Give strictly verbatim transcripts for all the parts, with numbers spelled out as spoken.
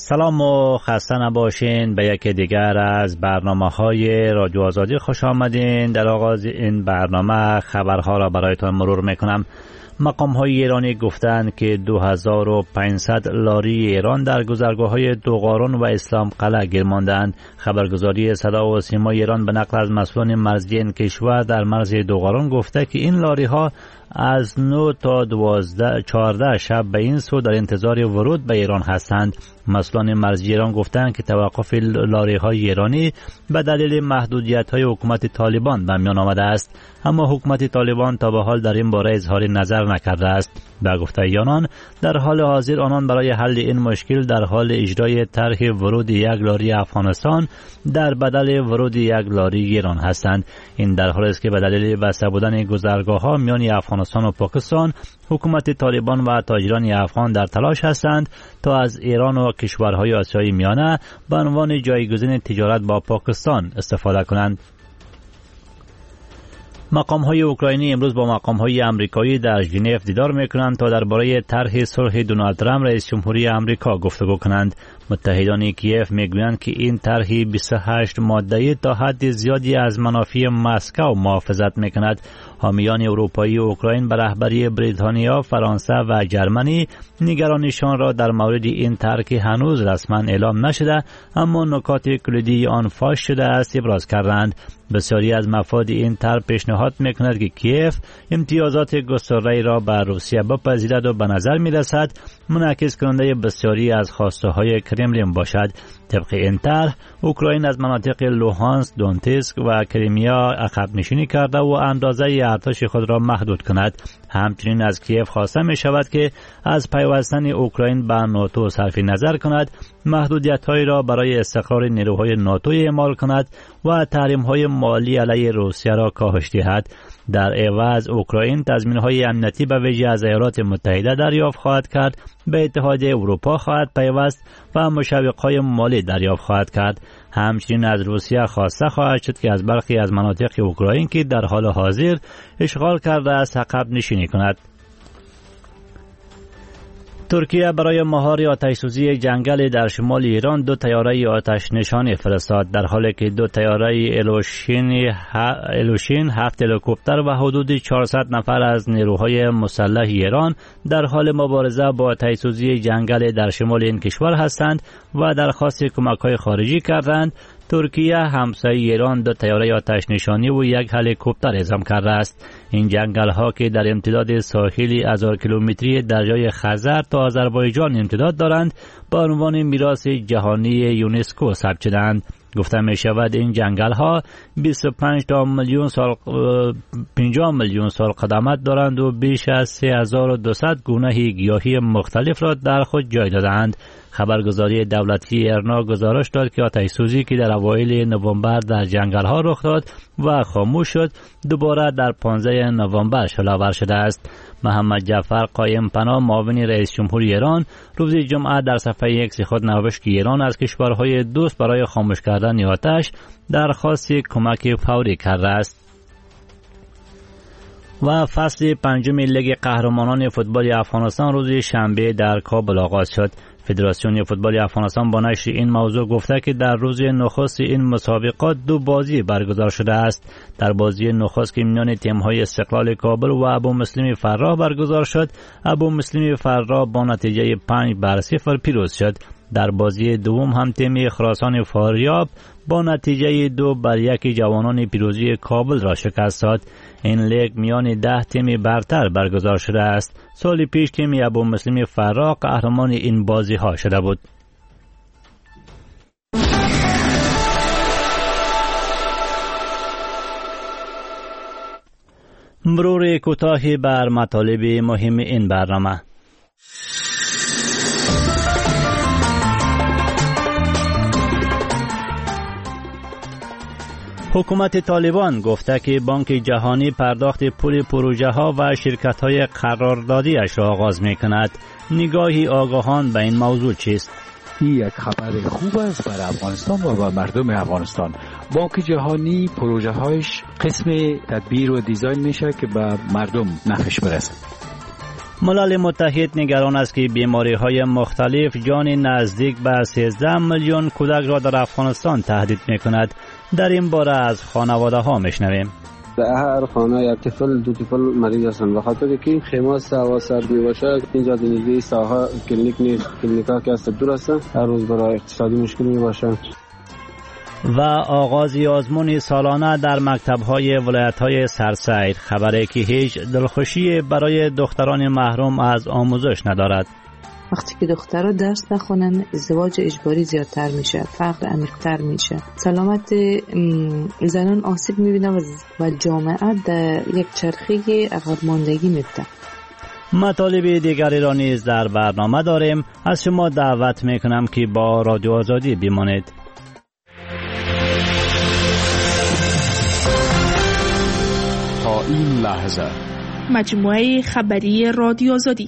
سلام و خسته نباشین. به یکی دیگر از برنامه‌های رادیو آزادی خوش آمدین. در آغاز این برنامه خبرها را برایتان مرور میکنم. مقام‌های ایرانی گفتند که دو هزار و پانصد لاری ایران در گذرگاه‌های دوغاران و اسلام قلعه گیر ماندند. خبرگزاری صدا و سیما ایران به نقل از مسئولان مرزی این کشور در مرز دوغاران گفته که این لاری‌ها از نه تا دوازده چهارده شب به این سو در انتظار ورود به ایران هستند. مسئولان مرزی ایران گفتند که توقف لاری‌های ایرانی به دلیل محدودیت‌های حکومت طالبان به میان آمده است، اما حکومت طالبان تا به حال در این باره اظهار نظر نکرده است. به گفته آنان در حال حاضر آنان برای حل این مشکل در حال اجرای طرح ورود یک لاری افغانستان در بدل ورود یک لاری ایران هستند. این در حالی است که به دلیل بسته بودن گذرگاه‌ها میان افغانستان و پاکستان حکومت طالبان و تاجران افغان در تلاش هستند تا از ایران و کشورهای آسیای میانه به عنوان جایگزین تجارت با پاکستان استفاده کنند. مقام‌های اوکراینی امروز با مقام‌های آمریکایی در ژنو دیدار می‌کنند تا درباره طرح صلح دونالد ترامپ رئیس جمهوری آمریکا گفتگو کنند. متحدان کیف می‌گویند که این طرح بیست و هشت ماده‌ای تا حد زیادی از منافع مسکو محافظت می‌کند. حامیان اروپایی و اوکراین به رهبری بریتانیا، فرانسه و جرمنی نگرانیشان را در مورد این طرح که هنوز رسما اعلام نشده اما نکات کلیدی آن فاش شده است ابراز کردند. بسیاری از مفاد این طرح پیشنهاد می‌کند که کیف امتیازات گسترده را به روسیه بپذیرد و به نظر می‌رسد منعکس کننده بسیاری از خواسته‌های کرملین باشد. طبق این طرح اوکراین از مناطق لوهانسک، دونتسک و کریمیا عقب نشینی کرده و اندازه ارتش خود را محدود کند. همچنین از کیف خواسته می شود که از پیوستن اوکراین به ناتو صرف نظر کند، محدودیت‌هایی را برای استقرار نیروهای ناتو اعمال کند و تحریم‌های مالی علیه روسیه را کاهش دهد. در عوض اوکراین تضمین‌های امنیتی به ویژه از ایالات متحده دریافت خواهد کرد، به اتحادیه اروپا خواهد پیوست و مشوق‌های مالی دریافت خواهد کرد. همچنین از روسیه خواسته خواهد شد که از برخی از مناطق اوکراین که در حال حاضر اشغال کرده است عقب نشینی کند. ترکیه برای مهار آتش‌سوزی جنگل در شمال ایران دو طیاره آتش نشانی فرستاد، در حالی که دو طیاره الوشین الوشین هفت هلیکوپتر و حدود چهارصد نفر از نیروهای مسلح ایران در حال مبارزه با آتش‌سوزی جنگل در شمال این کشور هستند و درخواست کمک‌های خارجی کردند. ترکیه همسایه ایران دو طیاره آتش نشانی و یک هلیکوپتر اعزام کرده است. این جنگل ها که در امتداد ساحلی هزار کیلومتری دریای خزر تا آذربایجان امتداد دارند به عنوان میراث جهانی یونسکو ثبت شدند. گفته می شود این جنگل ها بیست و پنج میلیون سال پنجاه میلیون سال قدمت دارند و بیش از سه هزار و دویست گونه گیاهی مختلف را در خود جای دادند. خبرگزاری دولتی ایرنا گزارش داد که آتش‌سوزی که در اوایل نوامبر در جنگل ها رخ داد و خاموش شد دوباره در پانزده نوامبر شعله‌آور شده است. محمد جعفر قایم پناه معاون رئیس جمهوری ایران روز جمعه در صفحه ایکس خود نوشت که ایران از کشورهای دوست برای خاموش کردن آتش درخواست کمک فوری کرده است. و فصل پنجم لیگ قهرمانان فوتبال افغانستان روز شنبه در کابل آغاز شد. فدراسیون فوتبال افغانستان با نشر این موضوع گفته که در روز نخست این مسابقات دو بازی برگزار شده است. در بازی نخست که میان تیم‌های استقلال کابل و ابو مسلم فراه برگزار شد، ابو مسلم فراه با نتیجه پنج بر صفر پیروز شد. در بازی دوم هم تیم خراسان فاریاب با نتیجه دو بر یک جوانان پیروزی کابل را شکست داد. این لیگ میان ده تیم برتر برگزار شده است. سال پیش تیم ابو مسلم فراه قهرمان این بازی ها شده بود. مرور کوتاهی بر مطالب مهم این برنامه. حکومت طالبان گفته که بانک جهانی پرداخت پول پروژه ها و شرکت های قراردادی اش را آغاز می کند. نگاهی آگاهان به این موضوع چیست؟ این یک خبر خوب است برای افغانستان و برای مردم افغانستان. بانک جهانی پروژه هایش قسم تدبیر و دیزاین میشه که به مردم نفعش برسه. ملل متحد نگران است که بیماری‌های مختلف جان نزدیک به سیزده میلیون کودک را در افغانستان تهدید می‌کند. در این باره از خانواده‌ها می‌شنویم. در هر خانه یک طفل دو طفل مریض هستند، به خاطر که خیمه هوا سرد میباشه. اینجا دیگه ساحه کلینیک نیست، کلینیکا که است دور است، هر روز برای اقتصادی مشکل میباشه. و آغاز آزمون سالانه در مکتب‌های ولایت‌های سرسید، خبری که هیچ دلخوشی برای دختران محروم از آموزش ندارد. وقتی که دخترها درس نخونن ازدواج اجباری زیادتر میشه، فقر عمیق‌تر میشه، سلامت زنان آسیب میبینه و جامعه در یک چرخه عقب ماندگی میفته. مطالب دیگری را نیز در برنامه داریم. از شما دعوت میکنم که با رادیو آزادی بمانید. تا این لحظه مجموعه خبری رادیو آزادی.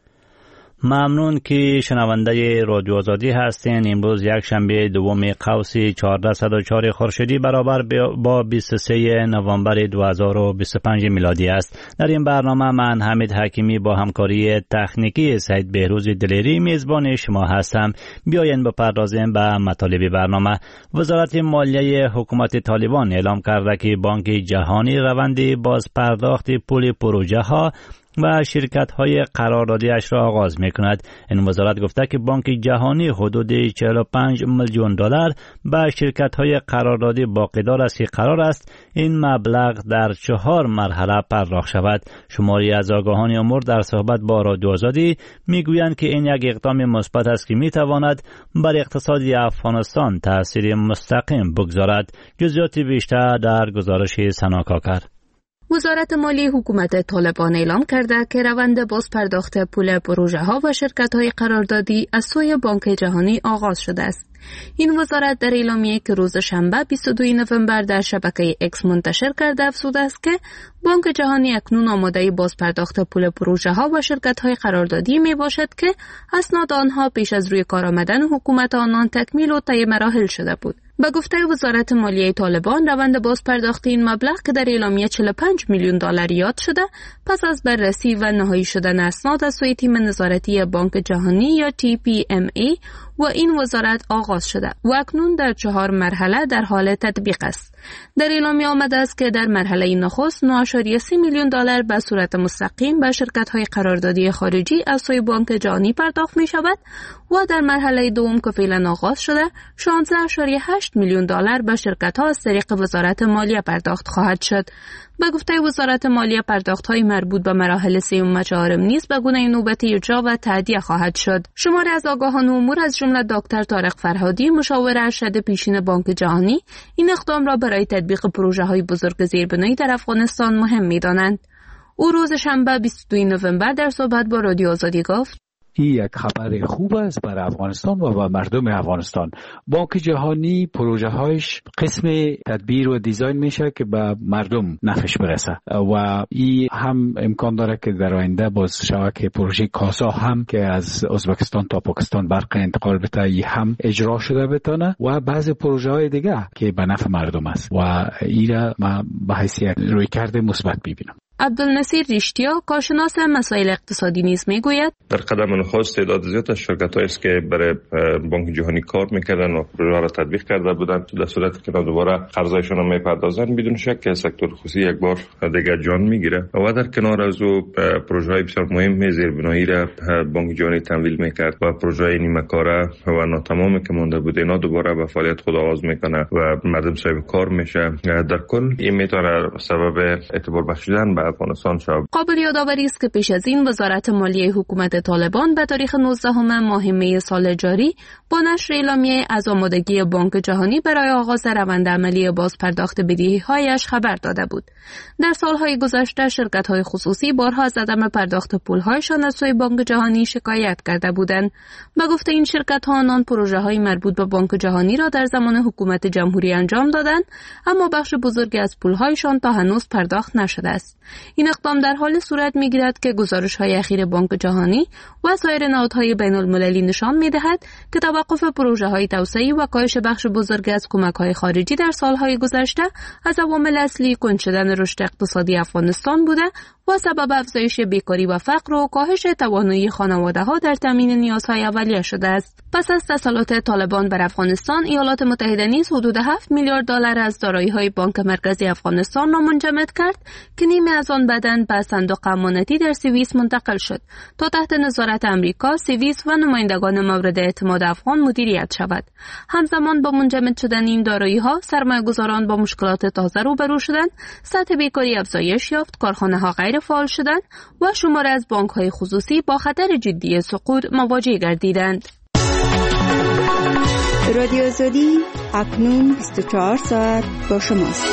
ممنون که شنونده رادیو آزادی هستین. امروز یک شنبه دوم قوس چهارصد و چهار خورشیدی برابر با بیست و سه نوامبر دو هزار و بیست و پنج میلادی است. در این برنامه من حمید حکیمی با همکاری تکنیکی سید بهروز دلیری میزبان شما هستم. بیاین بپردازیم به مطالب برنامه. وزارت مالیه حکومت طالبان اعلام کرده که بانک جهانی روند باز پرداخت پول پروژه ها و شرکت های قراردادیش را آغاز می کند. این وزارت گفته که بانک جهانی حدود چهل و پنج میلیون دلار به شرکت های قراردادی باقیدار است که قرار است این مبلغ در چهار مرحله پرداخت شود. شماری از آگاهان امور در صحبت با رادیو آزادی می گویند که این یک اقدام مثبت است که می تواند بر اقتصاد افغانستان تأثیر مستقیم بگذارد. جزئیات بیشتر در گزارش سنا کاکر. وزارت مالی حکومت طالبان اعلام کرده که روند باز پرداخت پول پروژه ها و شرکت های قراردادی از سوی بانک جهانی آغاز شده است. این وزارت در اعلامیه که روز شنبه بیست و دو نوامبر در شبکه اکس منتشر کرده افزوده است که بانک جهانی اکنون آماده باز پرداخت پول پروژه ها و شرکت های قراردادی می باشد که اسناد آنها پیش از روی کار آمدن حکومت آنان تکمیل و طی مراحل شده بود. به گفته وزارت مالیه طالبان، روند باز پرداخت این مبلغ که در اعلامیه چهل و پنج میلیون دلار یاد شده، پس از بررسی و نهایی شدن اسناد از سوی تیم نظارتی بانک جهانی یا تی پی ام ای و این وزارت آغاز شده و اکنون در چهار مرحله در حال تطبیق است. در اعلامیه آمده است که در مرحله نخست نه ممیز سه میلیون دلار به صورت مستقیم به شرکت‌های قراردادی خارجی از سوی بانک جهانی پرداخت می شود و در مرحله دوم که فعلا آغاز شده شانزده ممیز هشت میلیون دلار به شرکت‌ها از طریق وزارت مالیه پرداخت خواهد شد. به گفته وزارت مالیه پرداخت‌های مربوط به مراحل سوم و چهارم نیز به گونه نوبتی اجرا و تادیه خواهد شد. شماری از آگاهان امور از جمله دکتر طارق فرهادی، مشاور ارشد پیشین بانک جهانی، این اقدام را برای تطبیق پروژه‌های بزرگ زیربنایی در افغانستان مهم می‌دانند. او روز شنبه بیست و دو نوامبر در صحبت با رادیو آزادی گفت: این یک خبر خوب است برای افغانستان و برای مردم افغانستان. بانک جهانی پروژه هایش قسم تدبیر و دیزاین میشه که به مردم نفعش برسه و این هم امکان داره که در آینده باز شود که پروژه کاسا هم که از ازبکستان تا پاکستان برق انتقال بده ای هم اجرا شده بتونه و بعضی پروژه های دیگه که به نفع مردم است و این را من به حیثیت رویکرد مثبت میبینم. عبدالنصیر ریشتیا، کارشناس مسائل اقتصادی نیز میگوید: در قدم نخست تعداد زیاد از شرکت‌هایی است که برای بانک جهانی کار میکردن و پروژه را تطبیق کرده بودند، در صورتی که دوباره قرضایشان را میپردازن بدون شک که سکتور خصوصی یک بار دیگر جان میگیره و در کنار از او پروژه‌های بسیار مهم زیربنایی را بانک جهانی تمویل میکرد و پروژه‌های نیمه کاره و ناتمامی که مونده بود اینا دوباره به فعالیت خود آغاز میکنه و مردم صاحب کار میشه. در کل این میتونه سبب اعتبار بخشیدن به افغانستان شد. قابل یادآوری است که پیش از این وزارت مالیه حکومت طالبان به تاریخ نوزدهم ماه می سال جاری با نشر اعلامیه از آمادگی بانک جهانی برای آغاز روند عملی باز پرداخت بدهی‌هایش خبر داده بود. در سالهای گذشته شرکت‌های خصوصی بارها از عدم پرداخت پول‌هایشان از سوی بانک جهانی شکایت کرده بودند. به گفته این شرکت‌ها آنان پروژه‌های مربوط به بانک جهانی را در زمان حکومت جمهوری انجام دادند، اما بخش بزرگی از پول‌هایشان تا هنوز پرداخت نشده است. این اقدام در حال صورت می‌گیرد که گزارش‌های اخیر بانک جهانی و سایر نهادهای بین‌المللی نشان می‌دهد که توقف پروژه‌های توسعه‌ای و کاهش بخش بزرگی از کمک‌های خارجی در سال‌های گذشته از عوامل اصلی کند شدن رشد اقتصادی افغانستان بوده و و سبب افزایش بیکاری و فقر و کاهش توانایی خانواده‌ها در تامین نیازهای اولیه شده است. پس از تسلط طالبان بر افغانستان، ایالات متحده نیز حدود هفت میلیارد دلار از دارایی‌های بانک مرکزی افغانستان را منجمد کرد که نیمه از آن بعداً به صندوق امانتی در سوئیس منتقل شد تا تحت نظارت امریکا، سوئیس و نمایندگان مورد اعتماد افغان مدیریت شود. همزمان با منجمد شدن این دارایی‌ها، سرمایه‌گذاران با مشکلات تازه روبرو شدند، سطح بیکاری افزایش یافت، کارخانه‌ها غیر فعال شدند و شمار از بانک‌های خصوصی با خطر جدی سقوط مواجه گردیدند. رادیو آزادی اکنون بیست و چهار ساعت با شماست.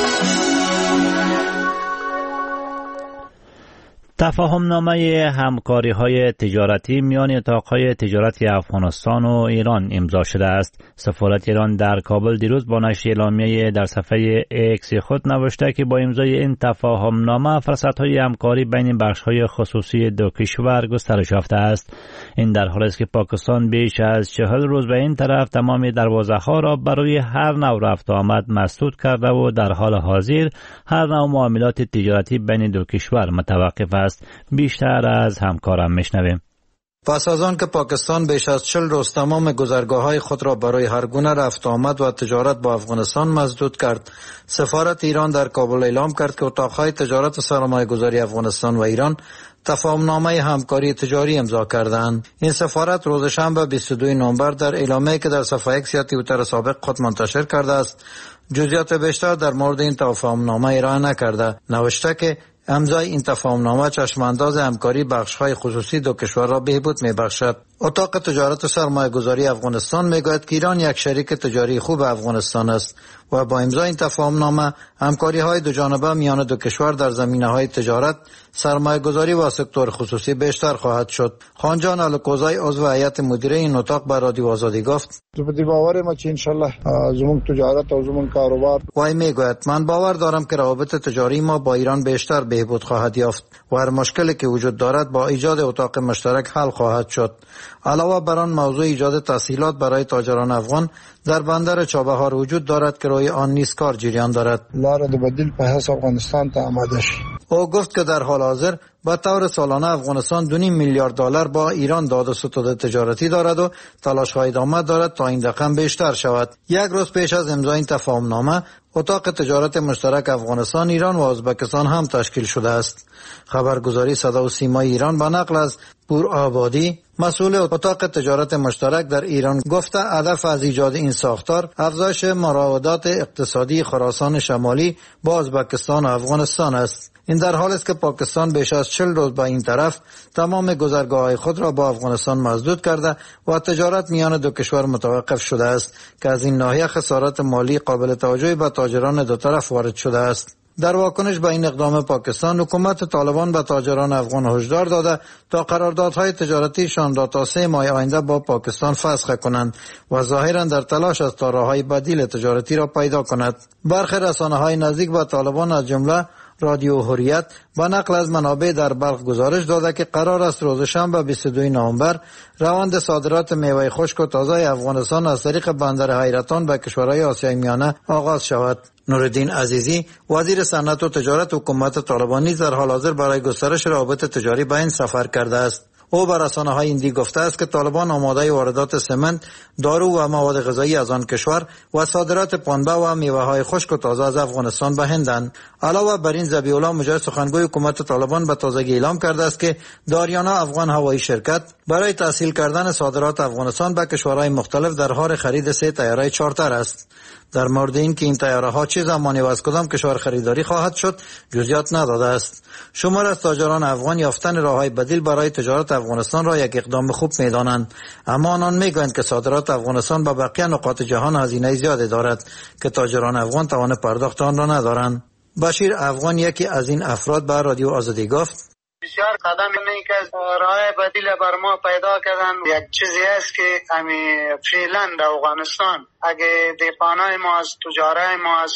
تفاهم‌نامه همکاری‌های تجارتی میان اتاق‌های تجارتی افغانستان و ایران امضا شده است. سفارت ایران در کابل دیروز با نشر اعلامیه در صفحه ایکس خود نوشته که با امضای این تفاهم‌نامه فرصت‌های همکاری بین بخش‌های خصوصی دو کشور گسترش یافته است. این در حالی است که پاکستان بیش از چهل روز به این طرف تمام دروازه‌ها را برای هر نوع رفت و آمد مسدود کرده و در حال حاضر هر نوع معاملات تجارتی بین دو کشور متوقف است. بیشتر از همکارم میشنویم. پس از آن که پاکستان بیش از چهل روز تمام گذرگاه‌های خود را برای هر گونه رفت آمد و تجارت با افغانستان مسدود کرد، سفارت ایران در کابل اعلام کرد که اتاق‌های تجارت و سرمایه‌گذاری افغانستان و ایران تفاهم‌نامه همکاری تجاری امضا کردند. این سفارت روز شنبه بیست و دوم نوامبر در اعلامیه‌ای که در صفحه ایکس یا توییتر سابق خود منتشر کرده است، جزئیات بیشتر در مورد این تفاهم‌نامه ارائه نکرده. نوشته که امضای این تفاهم‌نامه چشمانداز همکاری بخش‌های خصوصی دو کشور را بهبود می‌بخشد. اتاق تجارت و سرمایه‌گذاری افغانستان می‌گوید که ایران یک شریک تجاری خوب افغانستان است و با امضای این تفاهم‌نامه همکاری‌های دو جانبه میان دو کشور در زمینه‌های تجارت، سرمایه‌گذاری و سکتور خصوصی بیشتر خواهد شد. خانجان الکوزای عضو هیئت مدیره این اتاق به رادیو آزادی گفت: زه باور ما چې ان شاء الله زموږ تجارت او زموږ کاروبار وای میگوید من باور دارم که روابط تجاری ما با ایران بیشتر بهبود خواهد یافت و هر مشکلی که وجود دارد با ایجاد اتاق مشترک حل خواهد شد. علاوه بر آن موضوع ایجاد تسهیلات برای تاجران افغان در بندر چابهار وجود دارد که روی آن نیز کار جریان دارد. لار د بدیل په حساب افغانستان ته آماده شي. او گفت که در حال حاضر با طور سالانه افغانستان دو نیم میلیارد دلار با ایران داد و ستد تجارتی دارد و تلاش‌های ادامه دارد تا این رقم بیشتر شود. یک روز پیش از امضای این تفاهم‌نامه، اتاق تجارت مشترک افغانستان، ایران و ازبکستان هم تشکیل شده است. خبرگزاری صدا و سیمای ایران با نقل از پور آبادی، مسئول اتاق تجارت مشترک در ایران، گفته هدف از ایجاد این ساختار افزایش مراودات اقتصادی خراسان شمالی با ازبکستان و افغانستان است. این در حالی است که پاکستان بیش از چهل روز با این طرف تمام گذرگاه‌های خود را با افغانستان مسدود کرده و تجارت میان دو کشور متوقف شده است که از این ناحیه خسارات مالی قابل توجهی به تاجران دو طرف وارد شده است. در واکنش به این اقدام پاکستان، حکومت طالبان به تاجران افغان هشدار داده تا قراردادهای تجارتیشان را تا سه ماه آینده با پاکستان فسخ کنند و ظاهرا در تلاش است تا راههای بدیل تجارتی را پیدا کند. برخی رسانه‌های نزدیک به طالبان از جمله رادیو حریت با نقل از منابع در بلخ گزارش داده که قرار است روز شنبه بیست و دوم نوامبر روند صادرات میوه خشک و تازه افغانستان از طریق بندر حیرتان به کشورهای آسیای میانه آغاز شود. نورالدین عزیزی، وزیر صنعت و تجارت حکومت طالبان، نیز در حال حاضر برای گسترش روابط تجاری به این سفر کرده است. او به رسانه‌های هندی گفته است که طالبان آماده واردات سمنت، دارو و مواد غذایی از آن کشور و صادرات پنبه و میوه‌های خشک و تازه از افغانستان به هندند. علاوه بر این، ذبیح الله مجاهد، سخنگوی حکومت طالبان، به تازگی اعلام کرده است که داریانا افغان هوایی شرکت برای تسهیل کردن صادرات افغانستان به کشورهای مختلف در حال خرید سه طیاره چارتر است. در مورد این که این طیاره‌ها چه زمانی و از کدام کشور خریداری خواهد شد جزئیات نداده است. شمار از تاجران افغان یافتن راه‌های بدیل برای تجارت افغانستان را یک اقدام خوب می‌دانند، اما آنان می‌گویند که صادرات افغانستان به بقیه نقاط جهان هزینه زیادی دارد که تاجران افغان توان پرداخت آن را ندارند. بشیر افغان، یکی از این افراد، به رادیو آزادی گفت: بسیار قدم اینه که راه بدیل بر ما پیدا کردن. یک چیزی است که همی فعلا در افغانستان اگه دیپانای ما از تجاره ما از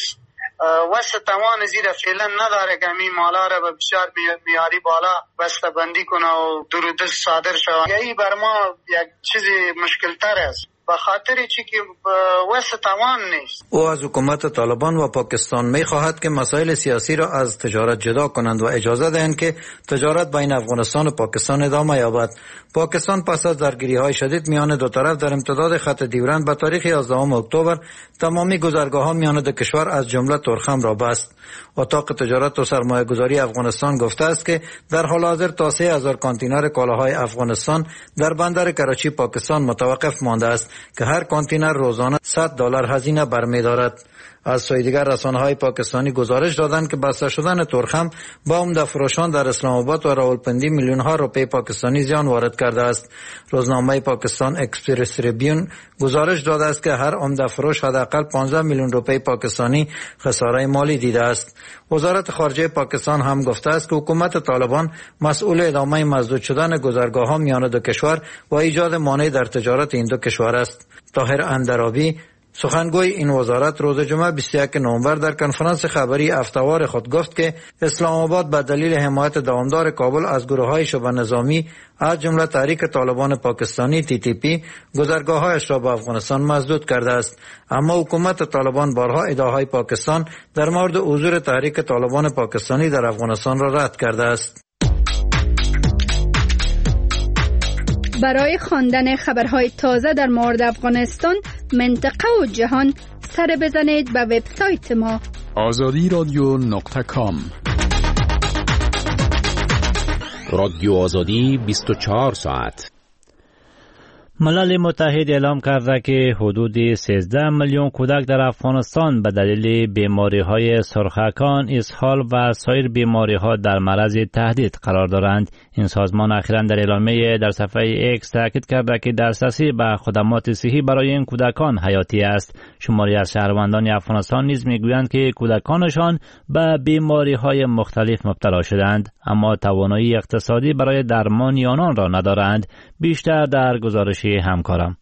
وسط توان زیر فعلا نداره که همین مالا را به بسیار میاری بالا بسته بندی کنه و درودست صادر شود. یهی بر ما یک چیزی مشکل تر است. به خاطر چی که واسه توان نیست. او از حکومت طالبان و پاکستان می خواهد که مسائل سیاسی را از تجارت جدا کنند و اجازه دهند که تجارت بین افغانستان و پاکستان ادامه یابد. پاکستان پس از درگیری های شدید میان دو طرف در امتداد خط ډیورند به تاریخ یازدهم اکتبر تمامی گذرگاه ها میان دو کشور از جمله تورخم را بست. اتاق تجارت و سرمایه گذاری افغانستان گفته است که در حال حاضر تا سه هزار کانتینر کالاهای افغانستان در بندر کراچی پاکستان متوقف مانده است که هر کانتینر روزانه صد دلار هزینه برمی‌دارد. از سوی دیگر رسانه‌های پاکستانی گزارش دادند که بسته شدن تورخم با عمده فروشان در اسلام آباد و راولپندی میلیون ها روپیه پاکستانی زیان وارد کرده است. روزنامه پاکستان اکسپرس تریبیون گزارش داده است که هر عمده فروش حداقل پانزده میلیون روپیه پاکستانی خساره مالی دیده است. وزارت خارجه پاکستان هم گفته است که حکومت طالبان مسئول ادامه مسدود شدن گذرگاه‌ها میان دو کشور و ایجاد مانع در تجارت این دو کشور است. طاهر اندرابی سخنگوی این وزارت روز جمعه بیست و یکم نوامبر در کنفرانس خبری هفته‌وار خود گفت که اسلام آباد به دلیل حمایت دوامدار کابل از گروه‌های شبه نظامی از جمله تحریک طالبان پاکستانی تی تی پی گذرگاه‌هایش را به افغانستان مسدود کرده است. اما حکومت طالبان بارها ادعاهای پاکستان در مورد حضور تحریک طالبان پاکستانی در افغانستان را رد کرده است. برای خواندن خبرهای تازه در مورد افغانستان، منطقه و جهان سر بزنید به وبسایت ما آزادی رادیو نقطه کام. رادیو آزادی بیست و چهار ساعت. ملل متحد اعلام کرده که حدود سیزده میلیون کودک در افغانستان به دلیل بیماری‌های سرخکان، اسهال و سایر بیماری‌ها در معرض تهدید قرار دارند. این سازمان اخیراً در اعلامیه در صفحه ایکس تاکید کرده که دسترسی به خدمات صحی برای این کودکان حیاتی است. شماری از شهروندان افغانستان نیز میگویند که کودکانشان به بیماری‌های مختلف مبتلا شدند، اما توانایی اقتصادی برای درمان آنان را ندارند. بیشتر در گزارش همکارم.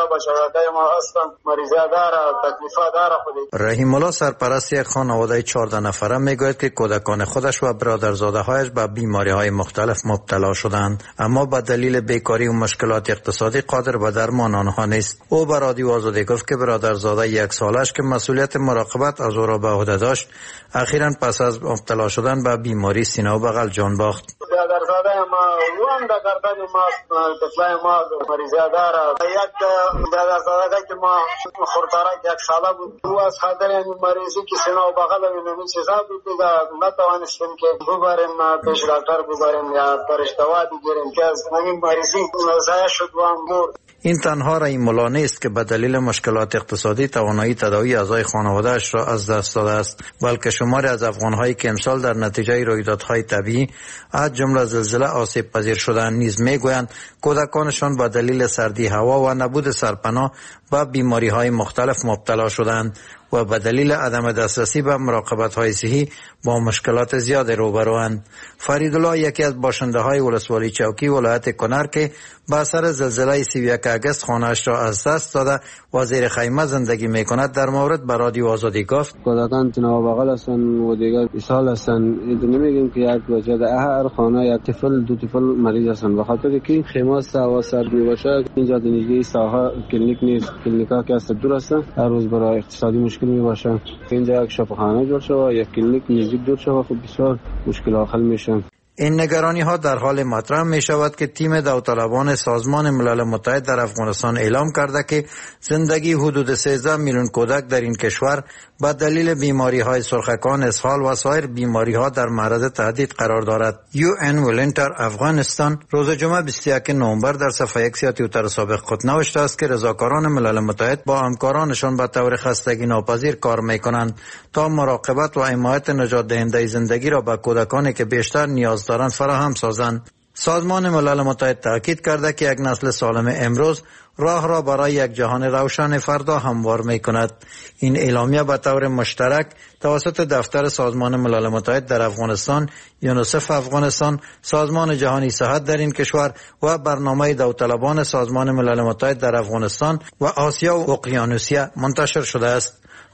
رحیم الله سرپرست یک خانواده چهارده نفره میگوید که کودکان خودش و برادرزاده هایش به بیماری های مختلف مبتلا شدند، اما به دلیل بیکاری و مشکلات اقتصادی قادر به درمان آنها نیست. او به رادیو آزادی گفت که برادرزاده یک سالش که مسئولیت مراقبت از او را به عهده داشت، اخیراً پس از مبتلا شدن به بیماری سینه و بغل جان باخت. برادرزاده ما وام در گردن ما طفلای ما مریضه داره. یک برادرزاده که ما خورتارک یک ساله بود، او از خاطر این مریضی که سینه و بغل و این چیزا بود دیگه نتوانستیم که ببریم پیش دکتر ببریم یا برش دوا بگیریم که از این مریضی ضایع شد و مرد. این تنها رحیم الله نیست که به دلیل مشکلات اقتصادی توانایی تداوی اعضای خانواده‌اش را از دست داده است، بلکه شماری از افغان‌هایی که امسال در نتیجه رویدادهای طبیعی از جمله زلزله آسیب پذیر شدند نیز میگویند کودکانشان به دلیل سردی هوا و نبود سرپناه به بیماری‌های مختلف مبتلا شدند و به دلیل عدم دسترسی به مراقبت‌های صحی با مشکلات زیاد روبروند. فریدالله یکی از باشنده‌های ولسوالی چوکی ولایت کنر که به اثر زلزله سی و یک آگوست خانه‌اش را از دست داده و زیر خیمه زندگی می‌کند در مورد به رادیو آزادی گفت: کودکان تنها بغل هستن و دیگر اسهال هستن. نمیگیم که یک وجه در هر خانه یک طفل دو طفل مریض هستن، به خاطر که خیمه هوا سرد میباشه. اینجا دیگه ساحه کلینیک نیست، کلینیکا که است دور است، هر روز برای اقتصادی مشکل میباشه. اینجا یک شفاخانه جور شده، یک کلینیک نزدیک دور شده، خب بسیار مشکل حل میشه. این نگرانی ها در حال مطرح می شود که تیم داوطلبان سازمان ملل متحد در افغانستان اعلام کرده که زندگی حدود سیزده میلیون کودک در این کشور به دلیل بیماری های سرخکان، اسهال و سایر بیماری ها در معرض تهدید قرار دارد. یو ان ولنتر افغانستان روز جمعه بیست و یکم نوامبر در صفحه اکس توییتر سابق خود نوشته است که رضاکاران ملل متحد با همکارانشان به طور خستگی ناپذیر کار می کنند تا مراقبت و حمایت نجات دهنده زندگی را به کودکانی که بیشتر نیاز دارند فراهم سازند. سازمان ملل متحد تاکید کرده که یک نسل سالم امروز راه را برای یک جهان روشن فردا هموار می کند. این اعلامیه به طور مشترک توسط دفتر سازمان ملل متحد در افغانستان، یونیسف افغانستان، سازمان جهانی صحت در این کشور و برنامه داوطلبان سازمان ملل متحد در افغانستان و آسیا و اقیانوسیه منتشر شده است.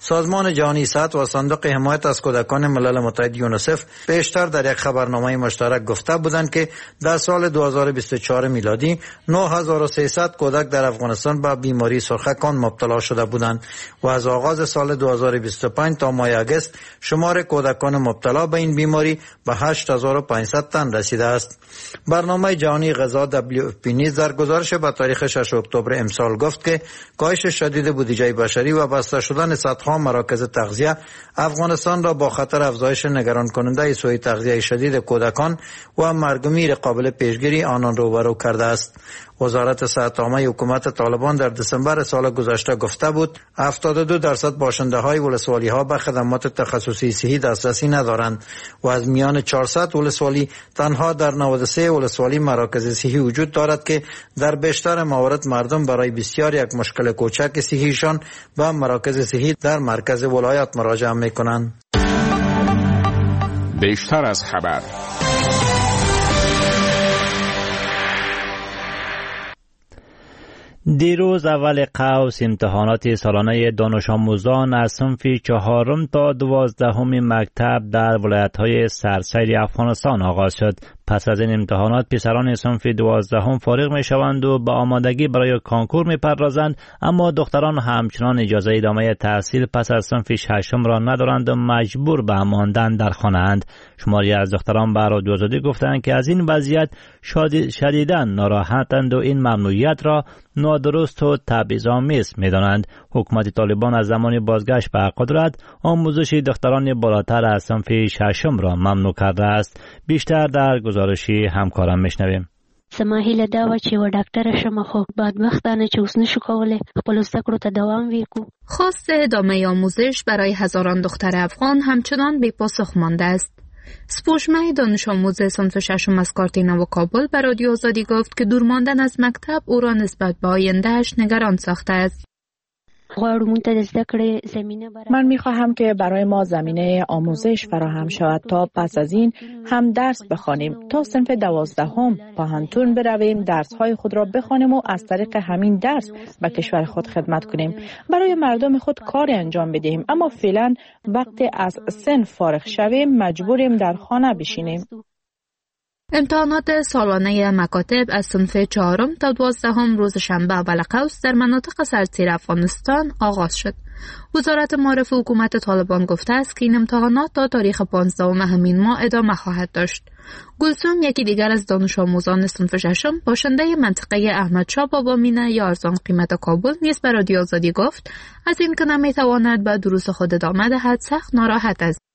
سازمان جهانی صحت و صندوق حمایت از کودکان ملل متحد یونیسف پیشتر در یک خبرنامه مشترک گفته بودند که در سال دو هزار و بیست و چهار میلادی نه هزار و سیصد کودک در افغانستان به بیماری سرخکان مبتلا شده بودند و از آغاز سال دو هزار و بیست و پنج تا ماه اگست شمار کودکان مبتلا به این بیماری به هشت هزار و پانصد تن رسیده است. برنامه جهانی غذا دبلیو اف پی نیز در گزارش به تاریخ ششم اکتبر امسال گفت که کاهش شدید بودجه بشری و بسته شدن صدها مراکز تغذیه افغانستان را با خطر افزایش نگران کننده سوء تغذیه شدید کودکان و مرگ و میر قابل پیشگیری آنان روبرو کرده است. وزارت صحت عامه حکومت طالبان در دسامبر سال گذشته گفته بود هفتاد و دو درصد باشنده های ولسوالی ها به خدمات تخصصی صحی دسترسی ندارند و از میان چهارصد ولسوالی تنها در نود و سه ولسوالی مراکز صحی وجود دارد که در بیشتر موارد مردم برای بسیار یک مشکل کوچک صحیشان به مراکز صحی در مرکز ولایت مراجعه میکنند. بیشتر از خبر. دیروز اول قوس امتحانات سالانه دانش آموزان از صنف چهارم تا دوازدهم مکتب در ولایت‌های سراسر افغانستان آغاز شد. پس از این امتحانات پسران صنف دوازدهم فارغ می شوند و به آمادگی برای کانکور می پردازند، اما دختران همچنان اجازه ادامه تحصیل پس از صنف ششم را ندارند و مجبور به ماندن در خانه اند. شماری از دختران به رادیو آزادی گفتند که از این وضعیت شدیداً ناراحتند و این ممنوعیت را نادرست و تبعیض‌آمیز می‌دانند. حکومت طالبان از زمان بازگشت به قدرت آموزش دختران بالاتر از صنف ششم را ممنوع کرده است. بیشتر در گزارشی همکارم میشنویم. زما هیله دا و چې و ډاکټره شم، خو بدبختانه چې اوس نشو کولی خپل زده کړو ته دوام ورکړو. خواست ادامه آموزش برای هزاران دختر افغان همچنان بی پاسخ مانده است. سپوشمه دانش آموز صنف ششم از کارتینا و کابل به رادیو آزادی گفت که دور ماندن از مکتب او را نسبت به آینده‌اش نگران ساخته است. من میخواهم که برای ما زمینه آموزش فراهم شود تا پس از این هم درس بخوانیم، تا صنف دوازدهم پانتون برویم، درسهای خود را بخوانیم و از طریق همین درس به کشور خود خدمت کنیم، برای مردم خود کار انجام بدهیم. اما فعلا وقتی از صنف فارغ شویم مجبوریم در خانه بشینیم. امتحانات سالانه مکاتب از صنف چهارم تا دوازدهم روز شنبه اول قوس در مناطق سراسر افغانستان آغاز شد. وزارت معارف حکومت طالبان گفته است که این امتحانات تا تاریخ پانزدهم همین ماه ادامه خواهد داشت. گلسوم، یکی دیگر از دانش آموزان صنف ششم، باشنده منطقه احمدشاه بابا مینه یا ارزان قیمت کابل، نیز به رادیو آزادی گفت از این که نمیتواند به دروس خود ادامه دهد سخت ناراحت است.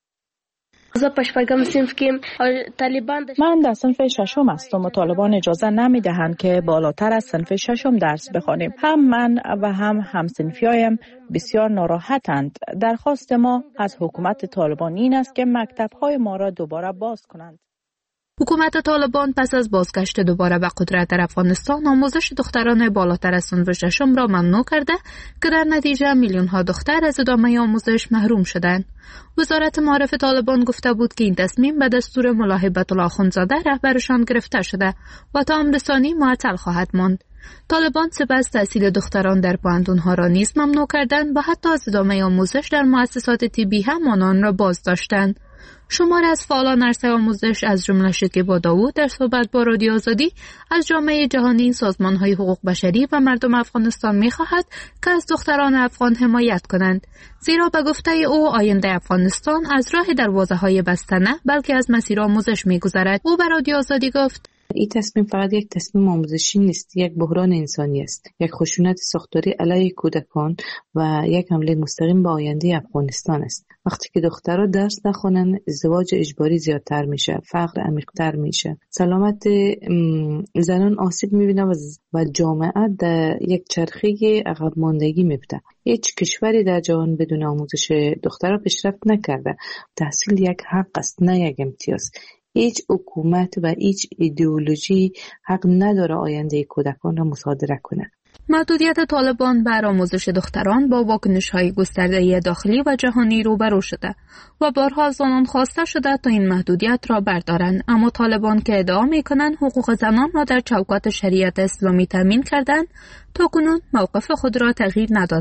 من در صنف ششم هستم و طالبان اجازه نمی دهند که بالاتر از صنف ششم درس بخوانیم. هم من و هم همصنفیایم بسیار ناراحتند. درخواست ما از حکومت طالبان این است که مکتب‌های ما را دوباره باز کنند. حکومت طالبان پس از بازگشت دوباره به قدرت در افغانستان آموزش دختران بالاتر از صنف ششم را ممنوع کرده که در نتیجه میلیون ها دختر از ادامه آموزش محروم شدند. وزارت معارف طالبان گفته بود که این تصمیم به دستور ملا هیبت الله اخندزاده رهبرشان گرفته شده و تا عمر ثانی معطل خواهد ماند. طالبان سپس تحصیل دختران در پوهنتون‌ها را نیز ممنوع کردند و حتی از ادامه آموزش در مؤسسات طبی هم آنان را باز داشتند. شمار از فعالان عرصه آموزش از جمله شکیبا داوود در صحبت با رادیو آزادی از جامعه جهانی، سازمان‌های حقوق بشری و مردم افغانستان می‌خواهد که از دختران افغان حمایت کنند، زیرا به گفته او آینده افغانستان از راه دروازه‌های بسته نه بلکه از مسیر آموزش می‌گذرد. او به رادیو آزادی گفت این تصمیم فقط یک تصمیم آموزشی نیست، یک بحران انسانی است، یک خشونت ساختاری علیه کودکان و یک حمله مستقیم به آینده افغانستان است. وقتی که دخترها درس نخوانند، ازدواج اجباری زیادتر میشه، فقر عمیق‌تر میشه، سلامت زنان آسیب میبینه و جامعه در یک چرخه عقب ماندگی میفته. هیچ کشوری در جهان بدون آموزش دخترها پیشرفت نکرده. تحصیل یک حق است، نه یک امتیاز. هیچ حکومت و هیچ ایدئولوژی حق نداره آینده کودکان را مصادره کنه. محدودیت طالبان بر آموزش دختران با واکنش‌های گسترده داخلی و جهانی روبرو شده و بارها از آنان خواسته شده تا این محدودیت را بردارند، اما طالبان که ادعا می‌کنند حقوق زنان را در چوکات شریعت اسلامی تامین کردند، تا کنون موقف خود را تغییر ندادند.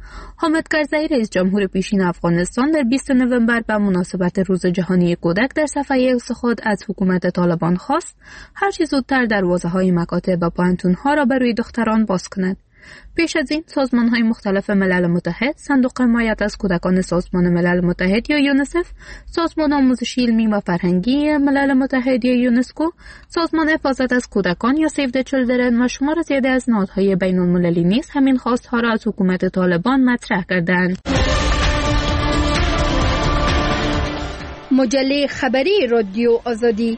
حامد کرزی رئیس جمهور پیشین افغانستان در بیستم نوامبر به مناسبت روز جهانی کودک در صفحه ایکس خود از حکومت طالبان خواست هر چه زودتر دروازه‌های مکاتب و پوهنتون‌ها را برای دختران باز کند. پیش از این سازمان‌های مختلف ملل متحد، صندوق حمایت از کودکان سازمان ملل متحد یا یونیسف، سازمان آموزشی علمی و فرهنگی ملل متحد یا یونسکو، سازمان حفاظت از کودکان یا سیو د چیلدرن و شمار زیادی از نهادهای بین‌المللی نیز همین خواست‌ها را از حکومت طالبان مطرح کردند. مجله خبری رادیو آزادی.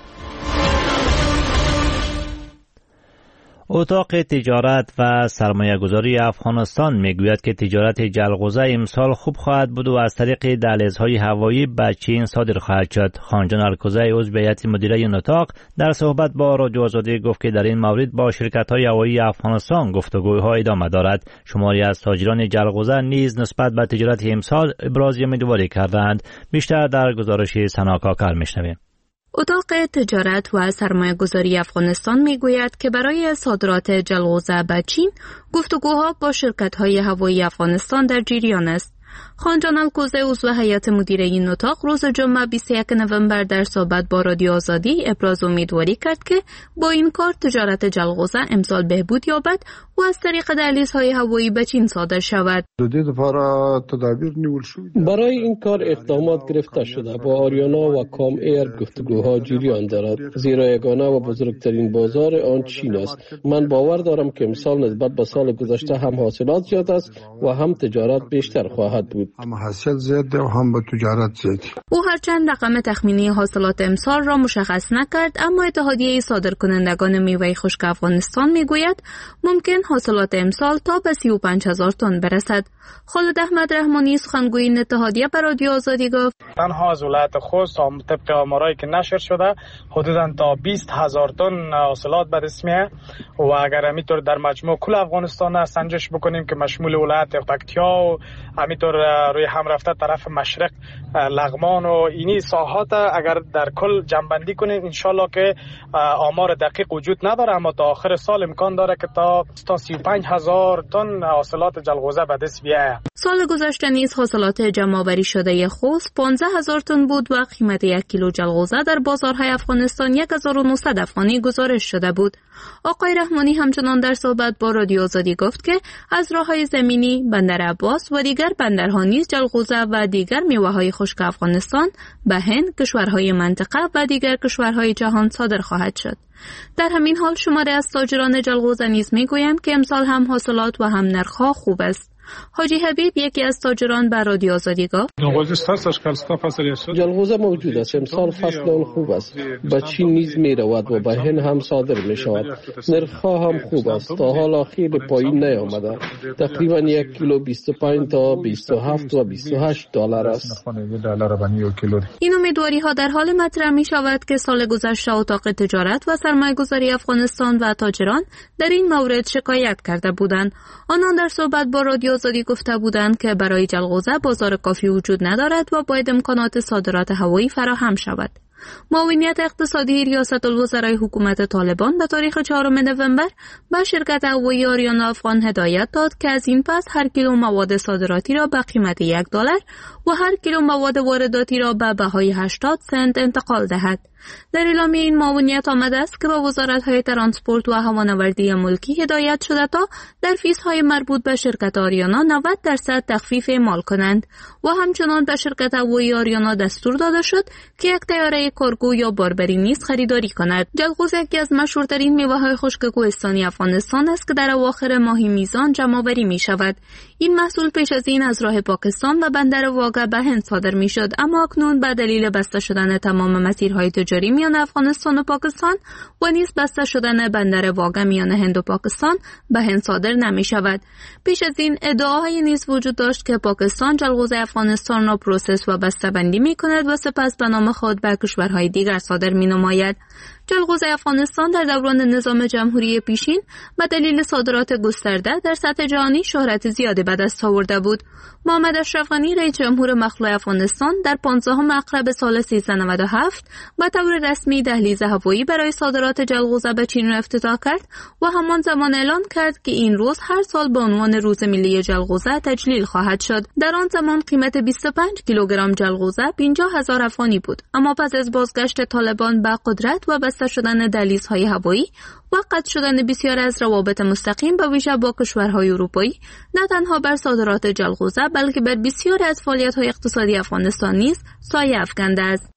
اتاق تجارت و سرمایه گذاری افغانستان میگوید که تجارت جلغوزه امسال خوب خواهد بود و از طریق دهلیزهای هوایی به چین صادر خواهد شد. خانجان الکوزی عضو هیئت مدیره این اتاق در صحبت با رادیو آزادی گفت که در این مورد با شرکت‌های هوایی افغانستان گفتگوها ادامه دارد. شماری از تاجران جلغوزه نیز نسبت به تجارت امسال ابراز امیدواری کردند. بیشتر در گزارش سنا کاکر میشنویم. اتاق تجارت و سرمایه گذاری افغانستان می گوید که برای صادرات جلغوزه به چین گفتگوها با شرکت‌های هوایی افغانستان در جریان است. خانجان الکوزی عضو هیئت مدیره این اتاق روز جمعه بیست و یکم نوامبر در صحبت با رادیو آزادی ابراز امیدواری کرد که با این کار تجارت جلغوزه امسال بهبود یابد و از طریق دهلیزهای هوایی به چین صادر شود. برای این کار اقدامات گرفته شده. با آریانا و کام ایر گفتگوها جریان دارد، زیرا یگانه و بزرگترین بازار آن چین است. من باور دارم که امسال نسبت به سال گذشته هم حاصلات زیاد است و هم تجارت بیشتر خواهد بود. هم حاصل زیاده و هم با تجارت زیاده. او هرچند رقم تخمینی حاصلات امسال را مشخص نکرد، اما اتحادیه صادرکنندگان میوه خشک افغانستان میگوید ممکن حاصلات امسال تا به سی و پنج هزار تن برسد. خالد احمد رحمانی سخنگوی این اتحادیه بر رادیو آزادی گفت تنها از ولایت خوست طبق آمارایی که نشر شده حدوداً تا بیست هزار تن حاصلات به دست میاد و اگر همینطور در مجموع کل افغانستان سنجش بکنیم که مشمول ولایت پکتیا و همینطور روی هم رفته طرف مشرق لغمان و اینی ساحات اگر در کل جمع‌بندی کنیم انشالله که آمار دقیق وجود نداره، اما تا آخر سال امکان داره که تا تا سی و پنج هزار تن حاصلات جلغوزه به دست بیاید. سال گذشته نیز حاصلات جمع‌آوری شده خوست پانزده هزار تن بود و قیمت یک کیلو جلغوزه در بازارهای افغانستان یک هزار و نهصد افغانی گزارش شده بود. آقای رحمانی همچنان در صحبت با رادیو آزادی گفت که از راههای زمینی بندر عباس و دیگر بندرها نیز جلغوزه و دیگر میوه‌های خشک افغانستان به هند، کشورهای منطقه و دیگر کشورهای جهان صادر خواهد شد. در همین حال شماری از تاجران جلغوزه نیز میگویند که امسال هم حاصلات و هم نرخ‌ها خوب است. حاجی حبیب یکی از تاجران بر رادیو آزادی گفت جلغوزه موجود است، امسال فصل آن خوب است، به چین نیز می رود و به هند هم صادر می شود. نرخ‌ها هم خوب است، تا حالا خیلی پایین نیامده، تقریبا یک کیلو بیست و پنج تا بیست و هفت و بیست و هشت دلار است. این امیدواری ها در حال مطرح می شود که سال گذشته اتاق تجارت و سرمایه گذاری افغانستان و تاجران در این مورد شکایت کرده بودند. آنان در صحبت با رادیو آزادی گفته بودند که برای جلغوزه بازار کافی وجود ندارد و باید امکانات صادرات هوایی فراهم شود. معاونیت اقتصادی ریاست الوزرای حکومت طالبان به تاریخ چهارم نوامبر به شرکت هوایی آریانا افغان هدایت داد که از این پس هر کیلو مواد صادراتی را به قیمت یک دلار و هر کیلو مواد وارداتی را به بهای هشتاد سنت انتقال دهد. در اعلامیه این معاونیت آمده است که به وزارت‌های ترانسپورت و هوانوردی ملکی هدایت شده تا در فیس‌های مربوط به شرکت آریانا نود درصد تخفیف اعمال کنند و همچنان به شرکت هوایی آریانا دستور داده شد که یک طیاره کارگو یا باربری نیز خریداری کند. جلغوزه یکی از مشهورترین میوه‌های خشک کوهستانی افغانستان است که در اواخر ماه میزان جمع‌آوری می‌شود. این محصول پیش از این از راه پاکستان و بندر واگه به هند صادر می‌شد، اما اکنون به دلیل بسته شدن تمام مسیرهای تجاری میان افغانستان و پاکستان و نیز بسته شدن بندر واگه میان هند و پاکستان به هند صادر نمی شود. پیش از این ادعاهای نیز وجود داشت که پاکستان جلغوزه افغانستان را پروسس و بسته بندی می کند و سپس به نام خود به کشورهای دیگر صادر می نماید. جلغوزه افغانستان در دوران نظام جمهوری پیشین به دلیل صادرات گسترده در سطح جهانی شهرت زیادی به دست آورده بود. محمد اشرف غنی رئیس جمهور مخلوع افغانستان در پانزدهم اغرب سال سیزده نود و هفت به طور رسمی دهلیز هوایی برای صادرات جلغوزه به چین را افتتاح کرد و همان زمان اعلان کرد که این روز هر سال به عنوان روز ملی جلغوزه تجلیل خواهد شد. در آن زمان قیمت بیست و پنج کیلوگرم جلغوزه پنجاه هزار افغانی بود، اما پس از بازگشت طالبان به قدرت و بسته شدن دهلیزهای هوایی و قطع شدن بسیار از روابط مستقیم به ویژه با کشورهای اروپایی، نه تنها بر صادرات جلغوزه بلکه بر بسیاری از فعالیت‌های اقتصادی افغانستان نیز سایه افکنده است.